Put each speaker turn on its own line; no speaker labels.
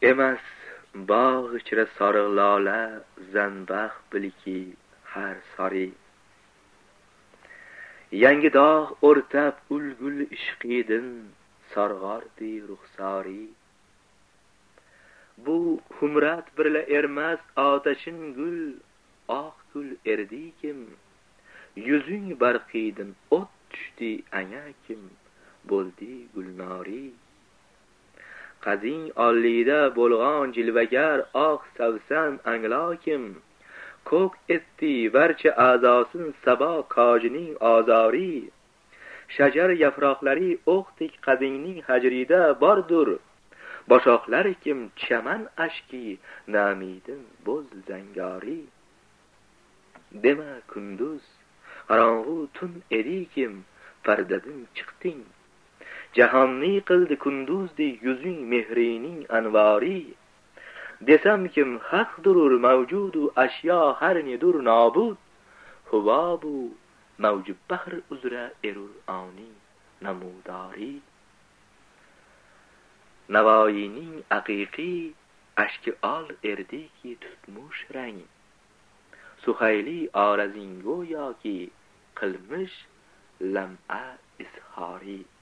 emas bog' ichra soriq lola zanbax bilki har sori. Yangi dog' o'rtab ulgul ishqidin sarg'ordi ruxsori. Bu humrat birla ermas otashin gul oq gul erdikim. Yuzing barqidin o't tushdi anakim bo'ldi gulnori. Qazing ollida bo'lg'on jilvagar oq savsan anglokim. Ko'k etdi barcha a'zosin sabo kojining ozori. Shajar yaproqlari o'qdek qazingning hajrida bordur. Boshoqlar kim chaman ashki namidin bo'z zangori. Dema kunduz qorong'u tun edikim pardadan chiqding. Jahonni qildi kunduzdi yuzing mehrining anvari. Desam kim haq durur mavjudu ashyo har nedur nobud. Hubobu mavjub bahr uzra erur ani namudari. Navoiyning aqiqiy ashki ol erdiki tutmush rang. Suhayli orazingo yoki qilmish lam'a izhori.